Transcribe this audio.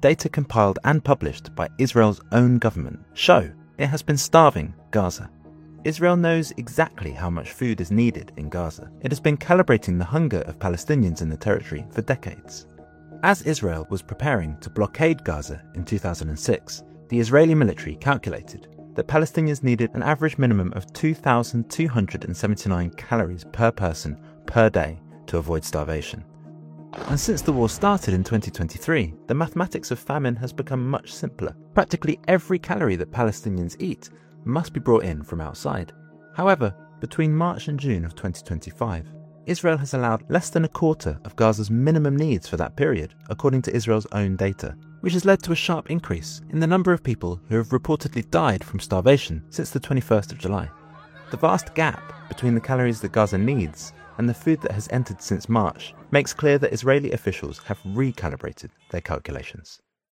data compiled and published by Israel's own government show it has been starving Gaza. Israel knows exactly how much food is needed in Gaza. It has been calibrating the hunger of Palestinians in the territory for decades. As Israel was preparing to blockade Gaza in 2006, the Israeli military calculated that Palestinians needed an average minimum of 2,279 calories per person per day to avoid starvation. And since the war started in 2023, the mathematics of famine has become much simpler. Practically every calorie that Palestinians eat must be brought in from outside. However, between March and June of 2025, Israel has allowed less than a quarter of Gaza's minimum needs for that period, according to Israel's own data, which has led to a sharp increase in the number of people who have reportedly died from starvation since the 21st of July. The vast gap between the calories that Gaza needs and the food that has entered since March makes clear that Israeli officials have recalibrated their calculations.